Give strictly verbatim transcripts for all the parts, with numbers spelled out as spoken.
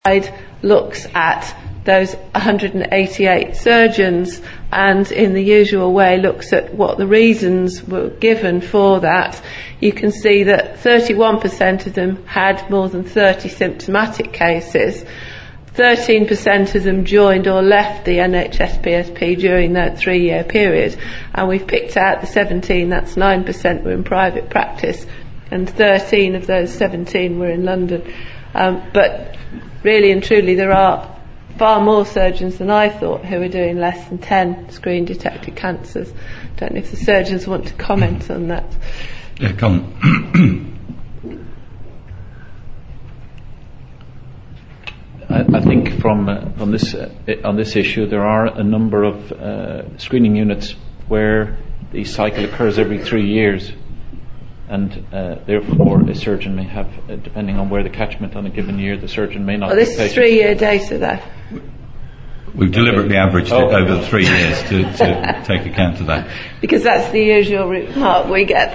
looks at those one hundred eighty-eight surgeons and in the usual way looks at what the reasons were given for that, you can see that thirty-one percent of them had more than thirty symptomatic cases. thirteen percent of them joined or left the N H S P S P during that three-year period, and we've picked out the seventeen, that's nine percent were in private practice, and thirteen of those seventeen were in London. Um, but really and truly there are far more surgeons than I thought who are doing less than ten screen detected cancers. Don't know if the surgeons want to comment on that. Yeah, come on. I, I think from uh, on this uh, on this issue there are a number of uh, screening units where the cycle occurs every three years. And uh, therefore a surgeon may have, uh, depending on where the catchment on a given year, the surgeon may not... Well, this is three-year data there. We've deliberately averaged oh. it over the three years to, to take account of that. Because that's the usual remark we get.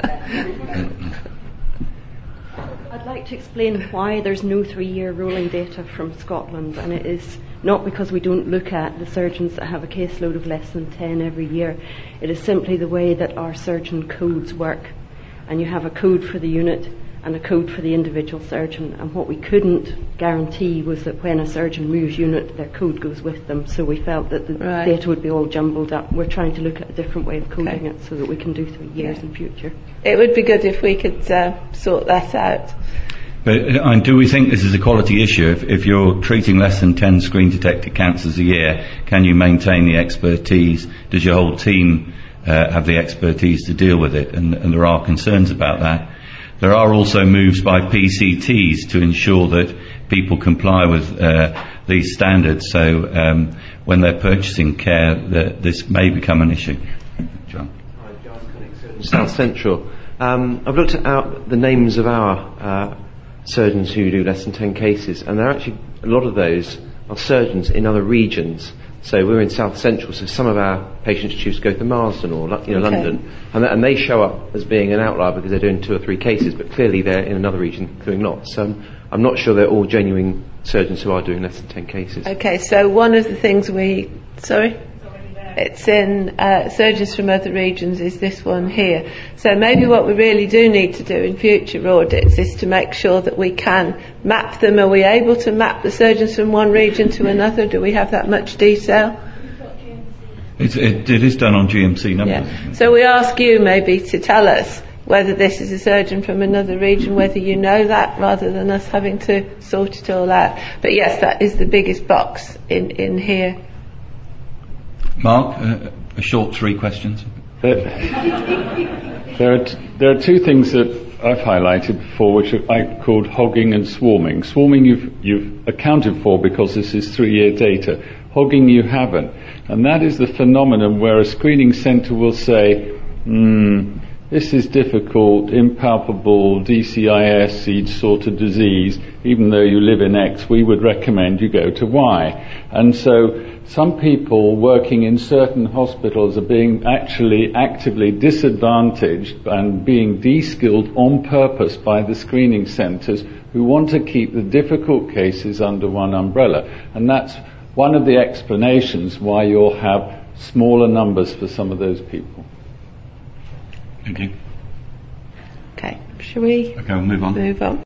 I'd like to explain why there's no three-year rolling data from Scotland, and it is not because we don't look at the surgeons that have a caseload of less than ten every year. It is simply the way that our surgeon codes work. And you have a code for the unit and a code for the individual surgeon, and what we couldn't guarantee was that when a surgeon moves unit, their code goes with them, so we felt that the right. data would be all jumbled up. We're trying to look at a different way of coding okay. it so that we can do three years yeah. in future. It would be good if we could uh, sort that out. But and do we think this is a quality issue? If, if you're treating less than ten screen detected cancers a year, can you maintain the expertise? Does your whole team Uh, have the expertise to deal with it? And, and there are concerns about that. There are also moves by P C Ts to ensure that people comply with uh, these standards, so um, when they're purchasing care, that this may become an issue. John. Hi, John Connick, South Central. Um, I've looked at our, the names of our uh, surgeons who do less than ten cases, and there are actually a lot of those are surgeons in other regions. So we're in South Central, so some of our patients choose to go to Marsden or you know, okay. London, and, th- and they show up as being an outlier because they're doing two or three cases, but clearly they're in another region doing lots. So um, I'm not sure they're all genuine surgeons who are doing less than ten cases. Okay, so one of the things we... Sorry? It's in uh, surgeons from other regions is this one here. So maybe what we really do need to do in future audits is to make sure that we can map them. Are we able to map the surgeons from one region to another? Do we have that much detail? It's, it, it is done on G M C numbers. Yeah. So we ask you maybe to tell us whether this is a surgeon from another region, whether you know that, rather than us having to sort it all out. But yes, that is the biggest box in, in here. Mark, uh, a short three questions. There, there, are t- there are two things that I've highlighted before, which I called hogging and swarming. Swarming you've, you've accounted for because this is three-year data. Hogging you haven't. And that is the phenomenon where a screening centre will say, hmm, this is difficult, impalpable, D C I S, each sort of disease. Even though you live in X, we would recommend you go to Y. And so some people working in certain hospitals are being actually actively disadvantaged and being de-skilled on purpose by the screening centres who want to keep the difficult cases under one umbrella. And that's one of the explanations why you'll have smaller numbers for some of those people. Thank you. Okay, shall we okay, we'll move on. Move on.